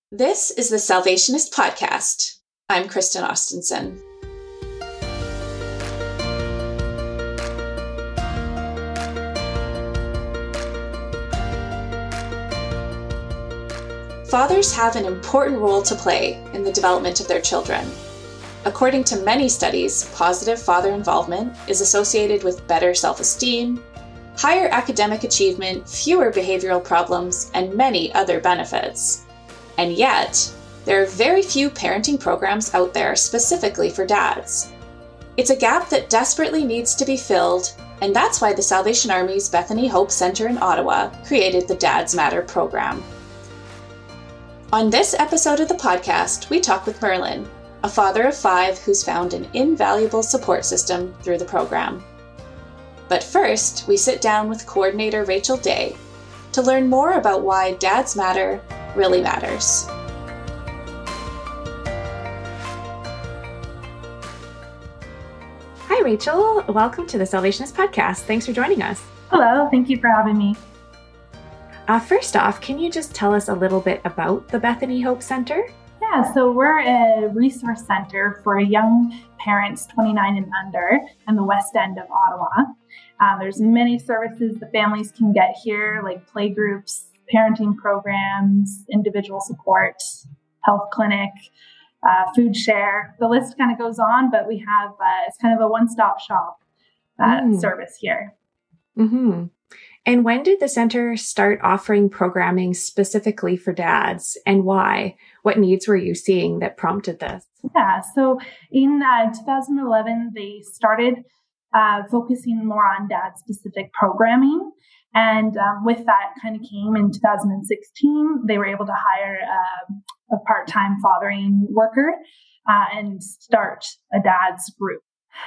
This is the Salvationist Podcast. I'm Kristen Austenson. Fathers have an important role to play in the development of their children. According to many studies, positive father involvement is associated with better self-esteem, higher academic achievement, fewer behavioral problems, and many other benefits. And yet, there are very few parenting programs out there specifically for dads. It's a gap that desperately needs to be filled, and that's why the Salvation Army's Bethany Hope Center in Ottawa created the Dads Matter program. On this episode of the podcast, we talk with Merlin, a father of 5 who's found an invaluable support system through the program. But first, we sit down with coordinator Rachel Day to learn more about why Dads Matter really matters. Hi, Rachel. Welcome to the Salvationist Podcast. Thanks for joining us. Hello. Thank you for having me. First off, can you just tell us a little bit about the Bethany Hope Center? Yeah, so we're a resource center for young parents 29 and under in the West End of Ottawa. There's many services the families can get here, like play groups, parenting programs, individual support, health clinic, food share. The list kind of goes on, but we have it's kind of a one-stop shop service here. Mm-hmm. And when did the center start offering programming specifically for dads, and why? What needs were you seeing that prompted this? Yeah, so in 2011, they started focusing more on dad-specific programming. And with that kind of came in 2016, they were able to hire a part-time fathering worker and start a dad's group.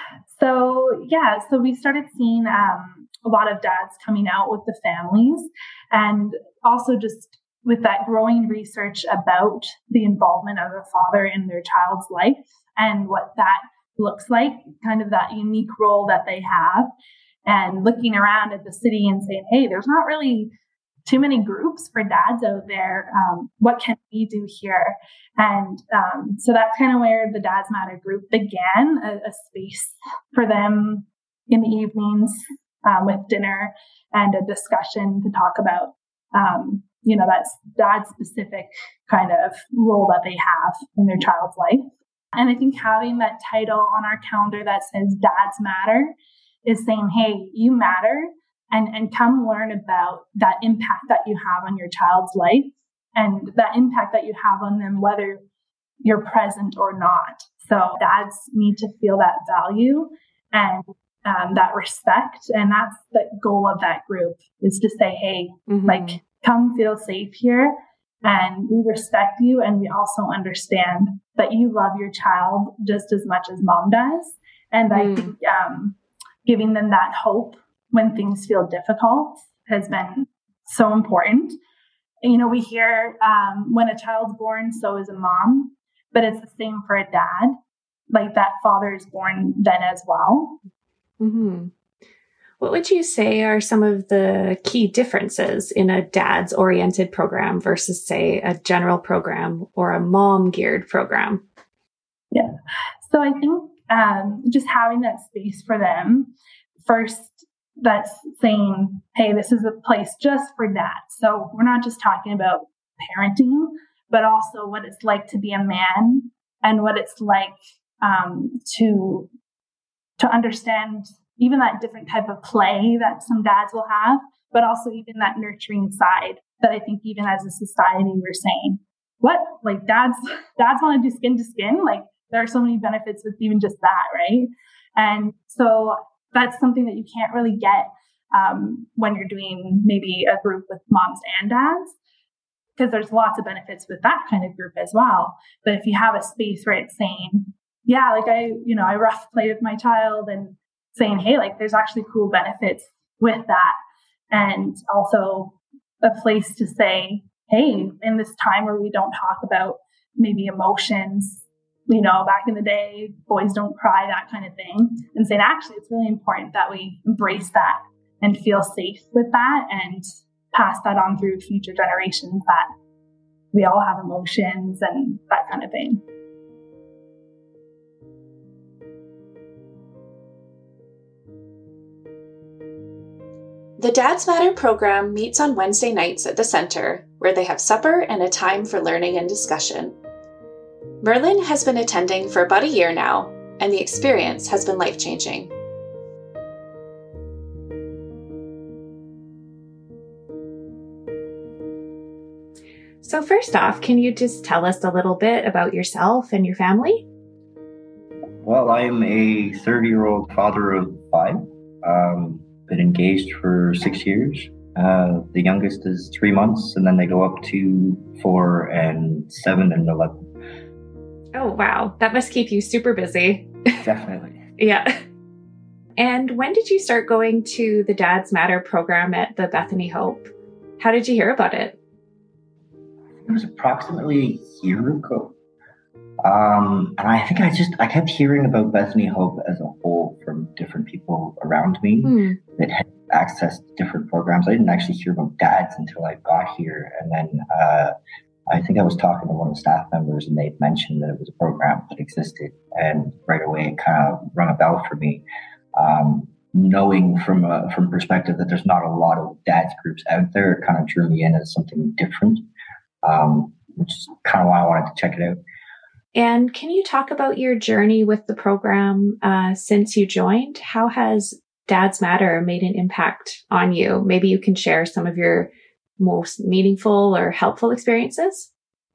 So we started seeing a lot of dads coming out with the families, and also just with that growing research about the involvement of a father in their child's life and what that looks like, kind of that unique role that they have, and looking around at the city and saying, hey, there's not really too many groups for dads out there. What can we do here? And so that's kind of where the Dads Matter group began, a space for them in the evenings with dinner and a discussion to talk about, that's dad-specific kind of role that they have in their child's life. And I think having that title on our calendar that says Dads Matter is saying, hey, you matter, and come learn about that impact that you have on your child's life and that impact that you have on them, whether you're present or not. So dads need to feel that value and that respect. And that's the goal of that group, is to say, hey, come feel safe here. And we respect you. And we also understand that you love your child just as much as mom does. And I think giving them that hope when things feel difficult has been so important. We hear when a child's born, so is a mom, but it's the same for a dad. Like that father is born then as well. Mm-hmm. What would you say are some of the key differences in a dad's-oriented program versus, say, a general program or a mom-geared program? Yeah. So I think just having that space for them, first, that's saying, hey, this is a place just for dads. So we're not just talking about parenting, but also what it's like to be a man and what it's like to understand even that different type of play that some dads will have, but also even that nurturing side that I think even as a society we're saying, what, like dads want to do skin to skin? Like there are so many benefits with even just that, right? And so that's something that you can't really get when you're doing maybe a group with moms and dads, because there's lots of benefits with that kind of group as well. But if you have a space where it's saying, yeah, like I rough play with my child, and saying, hey, like there's actually cool benefits with that. And also a place to say, hey, in this time where we don't talk about maybe emotions, back in the day, boys don't cry, that kind of thing. And saying, actually, it's really important that we embrace that and feel safe with that and pass that on through future generations, that we all have emotions and that kind of thing. The Dads Matter program meets on Wednesday nights at the center, where they have supper and a time for learning and discussion. Merlin has been attending for about a year now, and the experience has been life-changing. So first off, can you just tell us a little bit about yourself and your family? Well, I'm a 30-year-old father of 5. Been engaged for 6 years. The youngest is 3 months, and then they go up to 4 and 7 and 11. Oh, wow. That must keep you super busy. Definitely. Yeah. And when did you start going to the Dads Matter program at the Bethany Hope? How did you hear about it? It was approximately a year ago. And I think I kept hearing about Bethany Hope as a whole from different people around me that had access to different programs. I didn't actually hear about dads until I got here. And then I think I was talking to one of the staff members and they'd mentioned that it was a program that existed. And right away it kind of rung a bell for me. Knowing from perspective that there's not a lot of dads groups out there, it kind of drew me in as something different, which is kind of why I wanted to check it out. And can you talk about your journey with the program since you joined? How has Dads Matter made an impact on you? Maybe you can share some of your most meaningful or helpful experiences.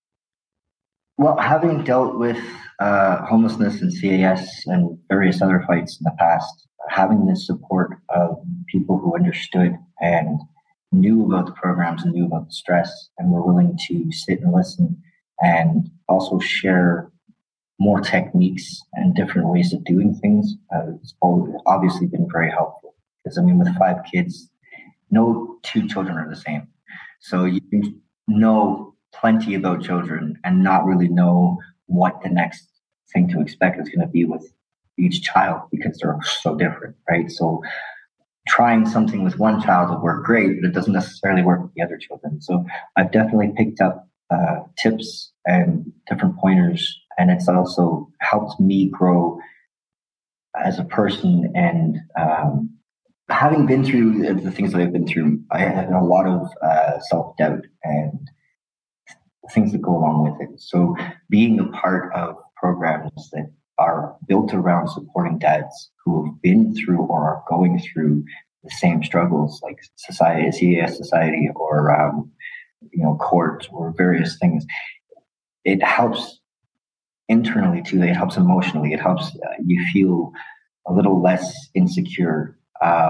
Well, having dealt with homelessness and CAS and various other fights in the past, having the support of people who understood and knew about the programs and knew about the stress and were willing to sit and listen and also share more techniques and different ways of doing things. It's obviously been very helpful because, with 5 kids, no 2 children are the same. So you can know plenty about children and not really know what the next thing to expect is going to be with each child because they're so different, right? So trying something with one child will work great, but it doesn't necessarily work with the other children. So I've definitely picked up tips and different pointers, and it's also helped me grow as a person. And having been through the things that I've been through, I had a lot of self-doubt and things that go along with it. So being a part of programs that are built around supporting dads who have been through or are going through the same struggles, like CAS Society or court or various things, it helps internally too. It helps emotionally. It helps you feel a little less insecure.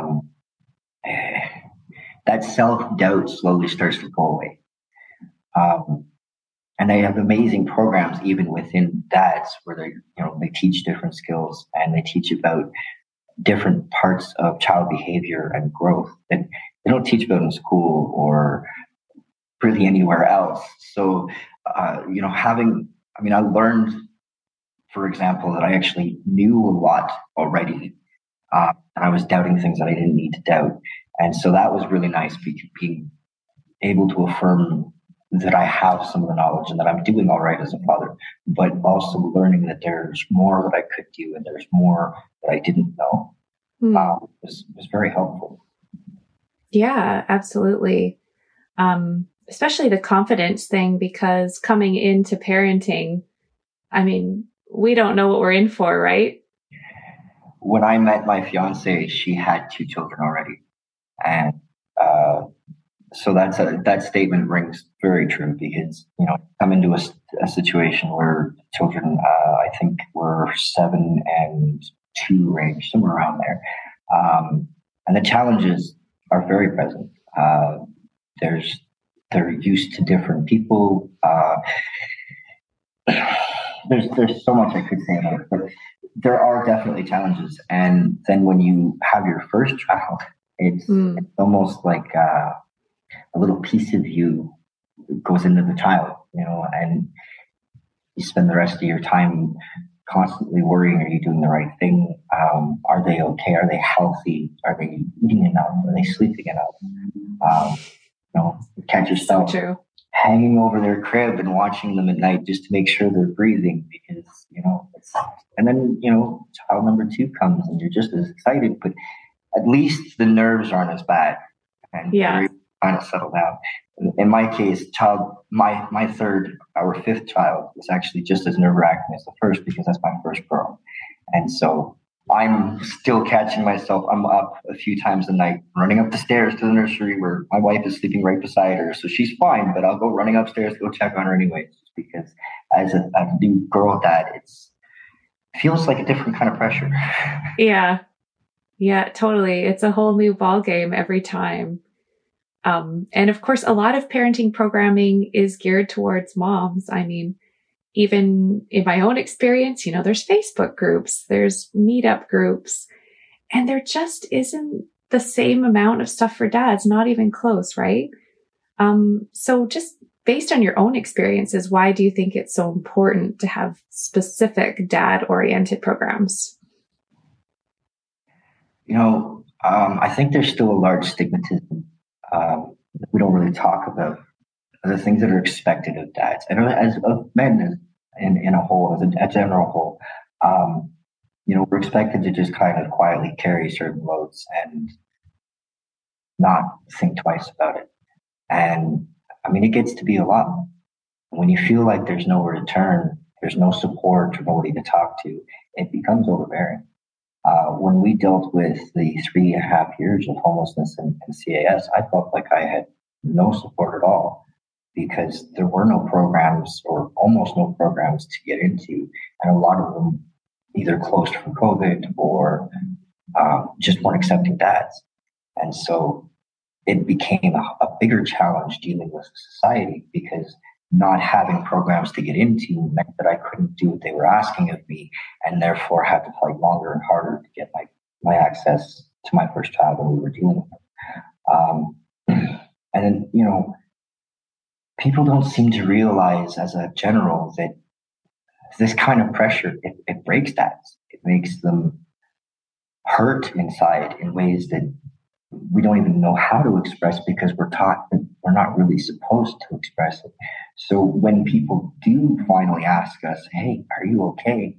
That self-doubt slowly starts to go away. And they have amazing programs even within dads where they teach different skills and they teach about different parts of child behavior and growth that they don't teach about in school or really anywhere else. So, I learned, for example, that I actually knew a lot already. And I was doubting things that I didn't need to doubt. And so that was really nice, being able to affirm that I have some of the knowledge and that I'm doing all right as a father, but also learning that there's more that I could do and there's more that I didn't know. Was very helpful. Yeah, absolutely. Especially the confidence thing, because coming into parenting, we don't know what we're in for, right? When I met my fiance, she had 2 children already. And so that statement rings very true because, come into a situation where children, I think were 7 and 2 range, somewhere around there. And the challenges are very present. They're used to different people. There's so much I could say about it, but there are definitely challenges. And then when you have your first child, it's almost like a little piece of you goes into the child, and you spend the rest of your time constantly worrying, are you doing the right thing? Are they okay? Are they healthy? Are they eating enough? Are they sleeping enough? Catch yourself So true. hanging over their crib and watching them at night just to make sure they're breathing because, and then, child number two comes and you're just as excited, but at least the nerves aren't as bad and you're kind of settle down. In my case, my third or fifth child was actually just as nerve-wracking as the first because that's my first girl. And so I'm still catching myself. I'm up a few times a night, running up the stairs to the nursery where my wife is sleeping right beside her. So she's fine, but I'll go running upstairs to go check on her anyways, because as a new girl dad, it feels like a different kind of pressure. Yeah, totally. It's a whole new ball game every time. And of course, a lot of parenting programming is geared towards moms. I mean, even in my own experience, there's Facebook groups, there's meetup groups, and there just isn't the same amount of stuff for dads, not even close, right? So just based on your own experiences, why do you think it's so important to have specific dad-oriented programs? I think there's still a large stigmatism that we don't really talk about. The things that are expected of dads and as of men in a whole, as a general whole, we're expected to just kind of quietly carry certain loads and not think twice about it. And I mean, it gets to be a lot. When you feel like there's nowhere to turn, there's no support or nobody to talk to, it becomes overbearing. When we dealt with the 3.5 years of homelessness and CAS, I felt like I had no support at all because there were no programs or almost no programs to get into. And a lot of them either closed for COVID or just weren't accepting dads. And so it became a bigger challenge dealing with society because not having programs to get into meant that I couldn't do what they were asking of me and therefore had to fight longer and harder to get my access to my first child when we were dealing with it. And then, people don't seem to realize as a general that this kind of pressure, it breaks dads. It makes them hurt inside in ways that we don't even know how to express because we're taught that we're not really supposed to express it. So when people do finally ask us, hey, are you okay?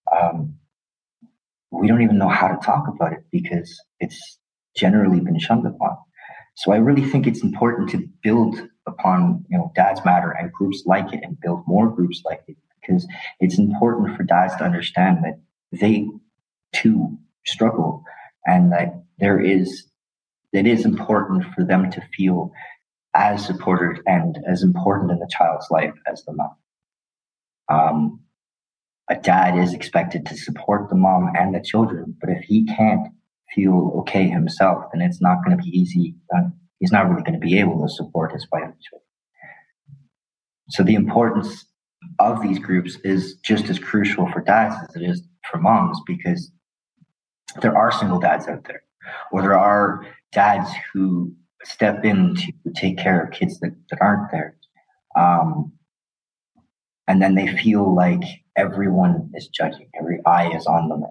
We don't even know how to talk about it because it's generally been shunned upon. So I really think it's important to build upon, Dads Matter and groups like it and build more groups like it because it's important for dads to understand that they too struggle and that it is important for them to feel as supported and as important in the child's life as the mom. A dad is expected to support the mom and the children, but if he can't feel okay himself, then it's not going to be easy. He's not really going to be able to support his wife and children. So the importance of these groups is just as crucial for dads as it is for moms because there are single dads out there, or there are dads who step in to take care of kids that aren't there. And then they feel like everyone is judging, every eye is on them,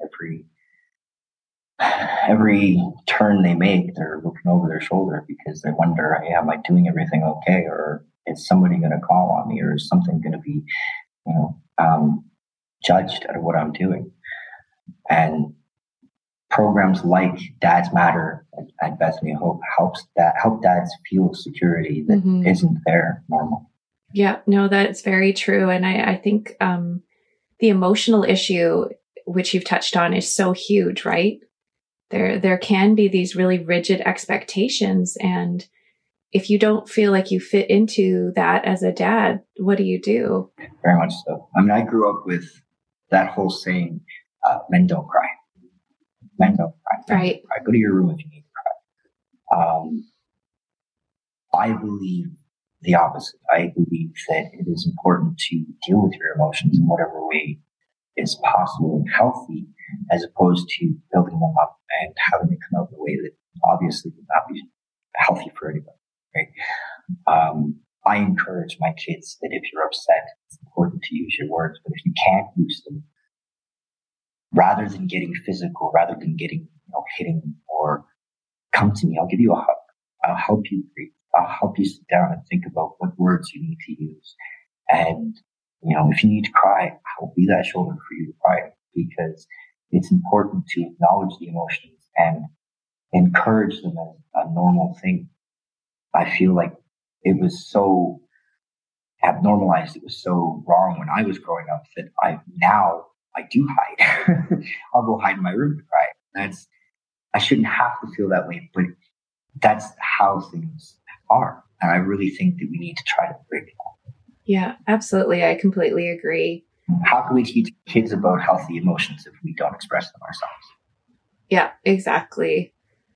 every turn they make, they're looking over their shoulder because they wonder, hey, am I doing everything okay? Or is somebody going to call on me? Or is something going to be, judged at what I'm doing? And programs like Dads Matter at Bethany Hope help dads feel security that isn't there normal. Yeah, no, that's very true. And I think the emotional issue, which you've touched on, is so huge, right? There can be these really rigid expectations. And if you don't feel like you fit into that as a dad, what do you do? Very much so. I mean, I grew up with that whole saying, men don't cry. Men don't cry. Right. Cry. Go to your room if you need to cry. I believe the opposite. I believe that it is important to deal with your emotions in whatever way is possible and healthy, as opposed to building them up and having it come out in a way that obviously would not be healthy for anybody. Right? I encourage my kids that if you're upset, it's important to use your words, but if you can't use them, rather than getting physical, rather than getting, hitting or come to me, I'll give you a hug. I'll help you breathe. I'll help you sit down and think about what words you need to use. And, if you need to cry, I'll be that shoulder for you to cry, because it's important to acknowledge the emotions and encourage them as a normal thing. I feel like it was so abnormalized. It was so wrong when I was growing up that I do hide. I'll go hide in my room to cry. I shouldn't have to feel that way, but that's how things are. And I really think that we need to try to break that. Yeah, absolutely. I completely agree. How can we teach kids about healthy emotions if we don't express them ourselves? Yeah, exactly.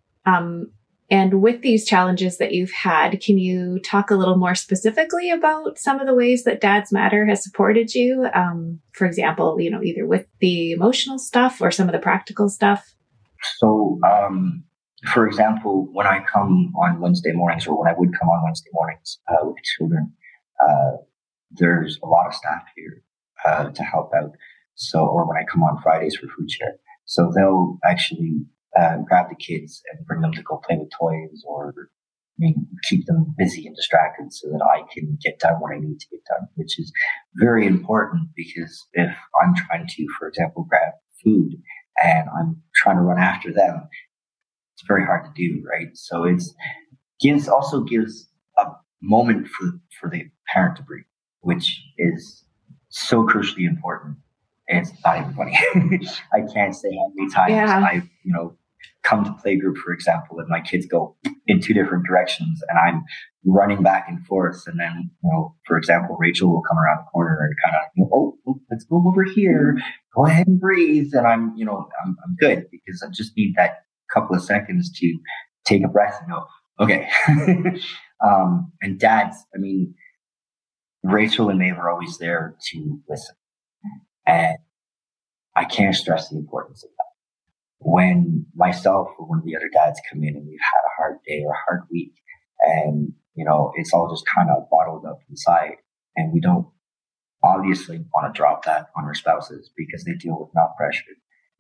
And with these challenges that you've had, can you talk a little more specifically about some of the ways that Dads Matter has supported you? For example, either with the emotional stuff or some of the practical stuff. So, for example, when I come on Wednesday mornings, or when I would come on Wednesday mornings with children, there's a lot of staff here to help out. So, or when I come on Fridays for food share, so they'll actually grab the kids and bring them to go play with toys, or keep them busy and distracted so that I can get done what I need to get done, which is very important, because if I'm trying to, for example, grab food and I'm trying to run after them, it's very hard to do, right? So also gives a moment for the parent to breathe, which is so crucially important. It's not even funny. I can't say how many times I've, come to playgroup, for example, and my kids go in two different directions and I'm running back and forth. And then, for example, Rachel will come around the corner and kind of, oh, let's go over here. Go ahead and breathe. And I'm good, because I just need that couple of seconds to take a breath and go, okay. And dads, Rachel and Maeve are always there to listen. And I can't stress the importance of that. When myself or one of the other dads come in and we've had a hard day or a hard week, and, it's all just kind of bottled up inside, and we don't obviously want to drop that on our spouses because they deal with not pressure.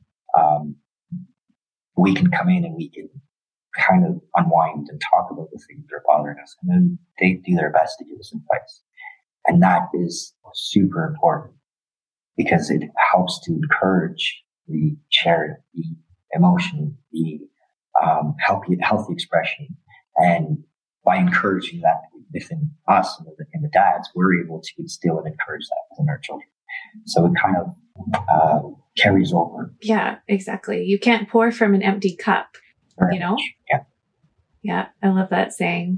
We can come in and we can kind of unwind and talk about the things that are bothering us, and then they do their best to give us advice. And that is super important, because it helps to encourage the shared, the emotion, the healthy expression. And by encouraging that within us and the dads, we're able to instill and encourage that within our children. So it kind of carries over. Yeah, exactly. You can't pour from an empty cup, Yeah. Yeah, I love that saying.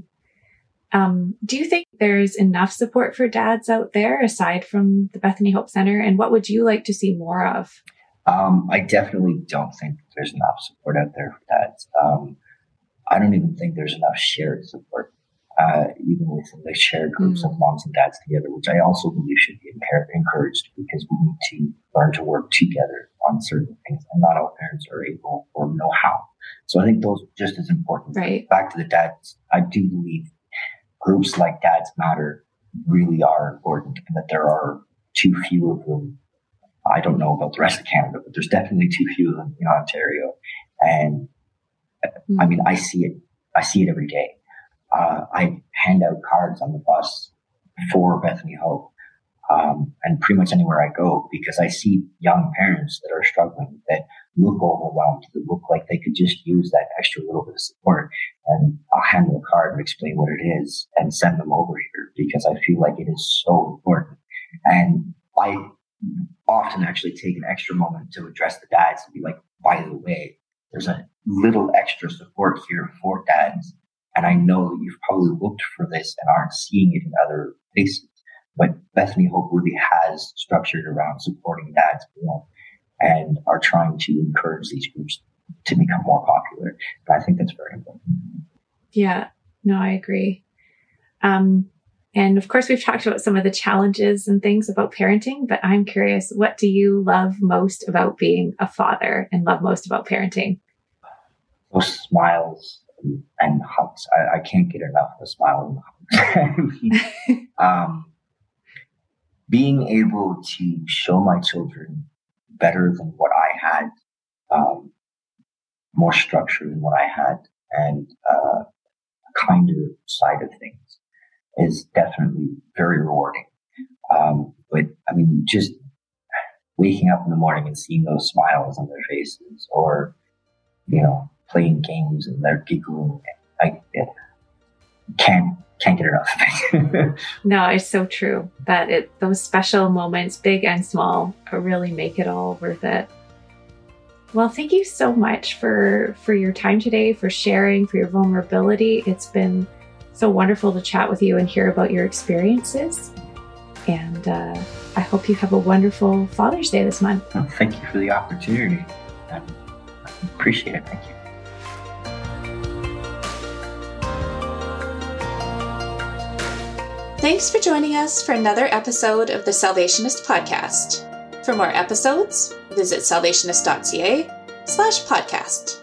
Do you think there's enough support for dads out there aside from the Bethany Hope Center? And what would you like to see more of? I definitely don't think there's enough support out there for dads. I don't even think there's enough shared support, even within the shared groups of moms and dads together, which I also believe should be encouraged, because we need to learn to work together on certain things, and not all parents are able or know how. So I think those are just as important. Right. Back to the dads, I do believe groups like Dads Matter really are important, and that there are too few of them. I don't know about the rest of Canada, but there's definitely too few of them in Ontario. And I see it. I see it every day. I hand out cards on the bus for Bethany Hope, and pretty much anywhere I go, because I see young parents that are struggling, that look overwhelmed, that look like they could just use that extra little bit of support. And I'll hand them a card and explain what it is and send them over here, because I feel like it is so important. And I often actually take an extra moment to address the dads and be like, by the way, there's a little extra support here for dads. And I know that you've probably looked for this and aren't seeing it in other places. But Bethany Hope really has structured around supporting dads more, and are trying to encourage these groups to become more popular. And I think that's very important. Yeah, no, I agree. And of course, we've talked about some of the challenges and things about parenting, but I'm curious, what do you love most about being a father and love most about parenting? Those smiles and hugs. I can't get enough of the smile and the hugs. Being able to show my children better than what I had, more structure than what I had, and kinder side of things is definitely very rewarding. But I mean, just waking up in the morning and seeing those smiles on their faces, or, playing games and they're giggling, I can't get enough. No, it's so true that those special moments, big and small, really make it all worth it. Well, thank you so much for your time today, for sharing, for your vulnerability. It's been so wonderful to chat with you and hear about your experiences. And I hope you have a wonderful Father's Day this month. Well, thank you for the opportunity. I appreciate it. Thank you. Thanks for joining us for another episode of the Salvationist Podcast. For more episodes, visit salvationist.ca/podcast.